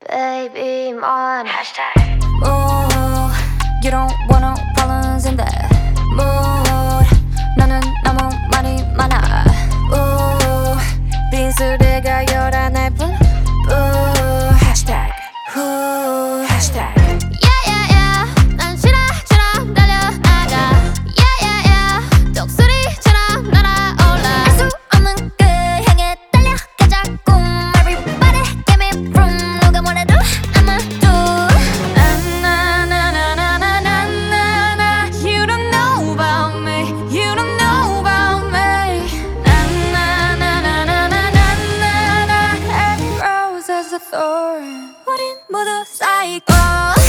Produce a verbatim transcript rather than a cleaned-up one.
baby I'm on hashtag. Ooh, you don't want no problems in that mood. 나는 너무 말이 많아. Ooh, 빈수레가 열어낼 뿐. Ooh, hashtag. Ooh, hashtag. Yeah yeah yeah 난 시라시라 달려나가. Yeah yeah yeah 독수리처럼 날아올라. 알 수 없는 그 향해 달려가자고. Everybody give me room. 누가 뭐래도 I'ma do. 나나나나나나나나 You don't know about me You don't know about me 나나나나나나나나 As rose as a thorn. 우린 모두 사이코